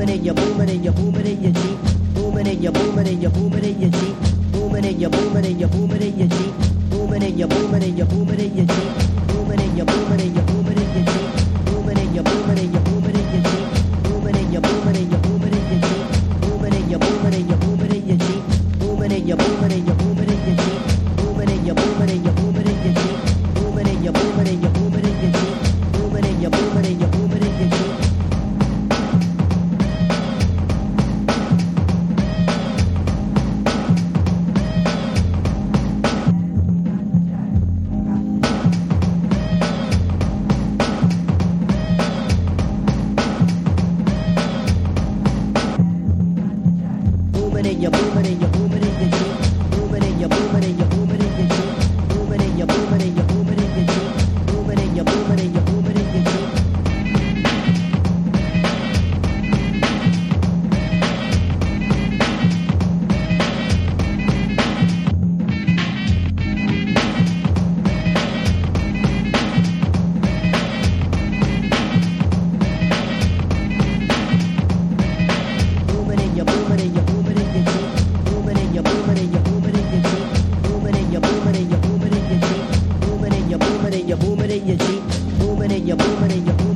in your booming in your booming in your Jeep. Booming in your booming in your booming in your Jeep. Booming in your booming in your booming in your Jeep. Booming in your booming in your booming in your Jeep. Booming in your booming in your booming in your Jeep. Booming in your booming in your booming in your Jeep. Booming in your booming in your booming in your Jeep. Booming in your booming in your booming in your Jeep. Booming in your booming in your booming in your Jeep. Booming in your booming in your booming in your Jeep. Booming in your booming in your booming in your Jeep. Booming in your booming in your booming in your Jeep. Booming in your booming in your booming in your Jeep. Booming in your booming in your booming in your Jeep. Booming in your booming in your booming in your Jeep. Booming in your booming in your booming in your Jeep. Booming in your booming in your booming in your Jeep. Booming in your booming in your booming in your Jeep. Booming in your booming in your booming in your Jeep. Booming in your booming in your booming in your Jeep. Booming in your booming in your booming